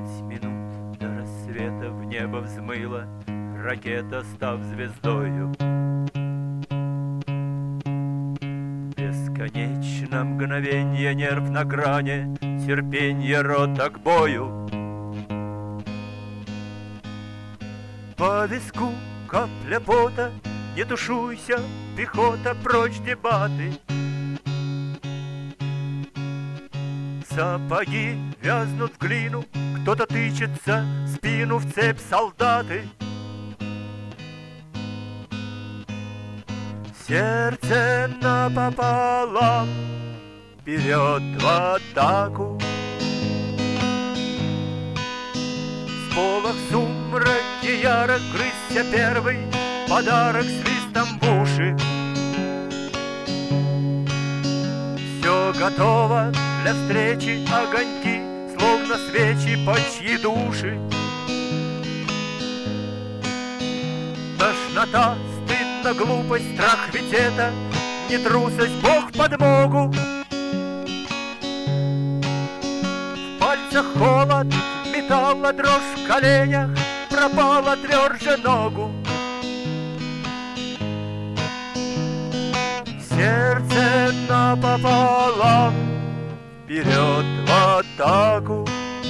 минут до рассвета в небо взмыла ракета, став звездою. Бесконечно мгновенье, нерв на грани, терпенье рота к бою. По виску капля пота, не тушуйся, пехота, прочь дебаты. Сапоги вязнут в глину, кто-то тычется в спину, в цепь солдаты. Сердце напополам, вперед в атаку. Сполох сумраке ярок, грызся первый подарок свистом в уши. Все готово для встречи, огоньки, словно свечи, по чьи души. Тошнота, стыдно, глупость, страх, ведь это не трусость, Бог подмогу. В пальцах холод, металла дрожь в коленях, пропала тверже ногу. Сердце напополам, вперед в атаку.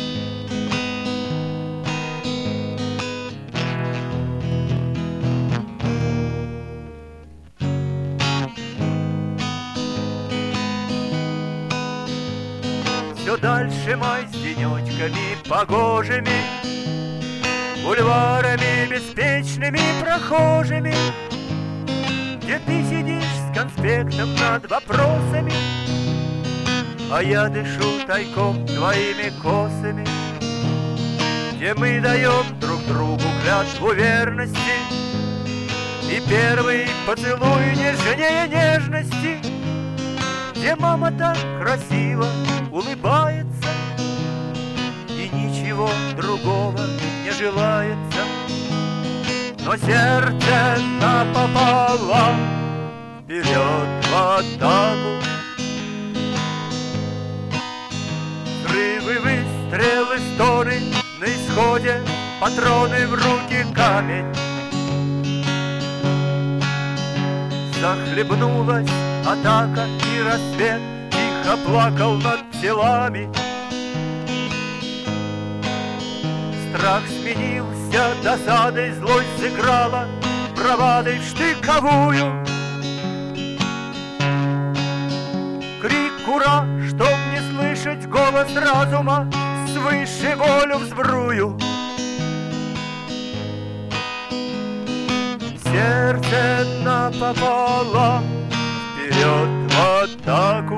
Все дальше май с денечками погожими, бульварами беспечными прохожими, где ты сидишь с конспектом над вопросами, а я дышу тайком твоими косами, где мы даем друг другу клятву верности, и первый поцелуй нежнее нежности, где мама так красиво улыбается и ничего другого не желается. Но сердце напополам, вперед в атаку. Взрывы, выстрелы, стоны, на исходе патроны в руки камень. Захлебнулась атака, и рассвет тихо плакал над телами. Страх сменился досадой, злость сыграла бравадой в штыковую. Крик «Ура!», чтоб не слышать голос разума, свыше волю взбрую. Сердце напополам, вперед в атаку.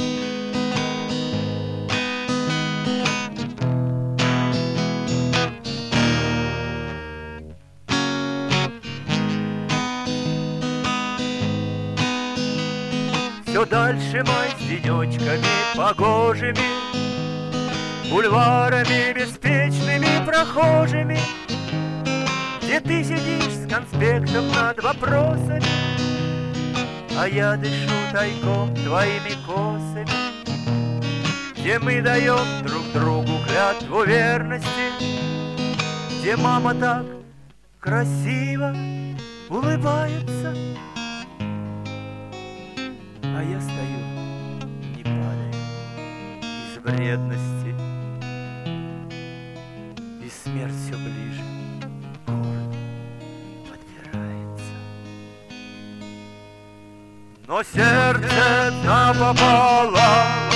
Все дальше май с денечками погожими, бульварами беспечными прохожими, где ты сидишь с конспектом над вопросами, а я дышу тайком твоими косами, где мы даем друг другу клятву верности, где мама так красиво улыбается, а я стою, не падаю, из вредности, и смерть все ближе, город подбирается. Но сердце напополам,